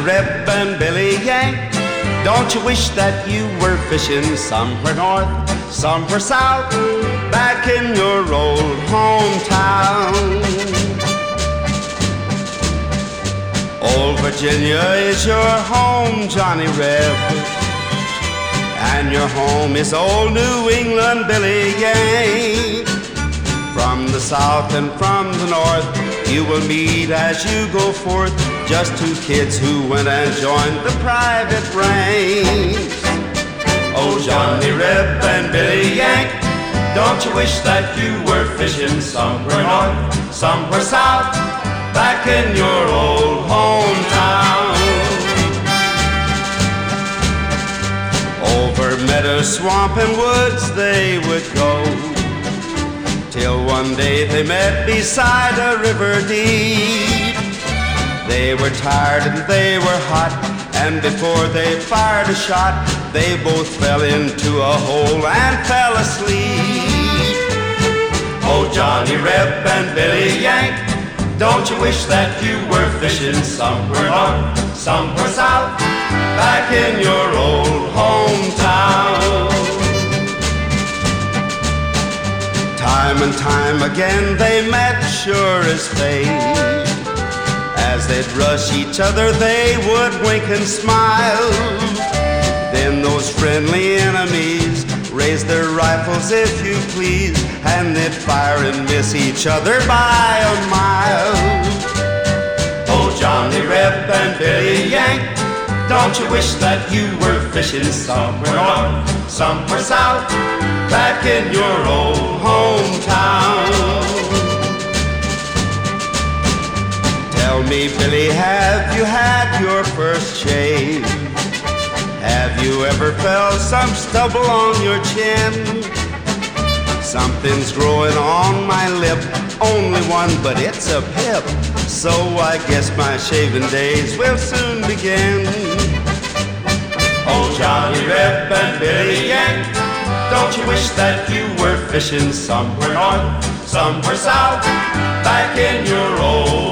Reb and Billy Yank, don't you wish that you were fishing somewhere north, somewhere south, back in your old hometown? Old Virginia is your home, Johnny Reb, and your home is old New England, Billy Yank. From the south and from the north, you will meet as you go forth, just two kids who went and joined the private ranks. Oh, Johnny Reb and Billy Yank, don't you wish that you were fishing somewhere north, somewhere south, back in your old hometown? Over meadow, swamp, and woods they would go, till one day they met beside a river deep. They were tired and they were hot, and before they fired a shot, they both fell into a hole and fell asleep. Oh, Johnny Reb and Billy Yank, don't you wish that you were fishing somewhere north, somewhere south, back in your old hometown? Time and time again they met, sure as fate. As they'd rush each other, they would wink and smile. Then those friendly enemies raised their rifles, if you please, and they'd fire and miss each other by a mile. Oh, Johnny Reb and Billy Yank, don't you wish that you were fishing somewhere north, somewhere south, back in your old hometown? Tell me, Billy, have you had your first shave? Have you ever felt some stubble on your chin? Something's growing on my lip, only one, but it's a pip, so I guess my shaving days will soon begin. Oh, Johnny Reb and Billy Yank, don't you wish that you were fishing somewhere north, somewhere south, back in your old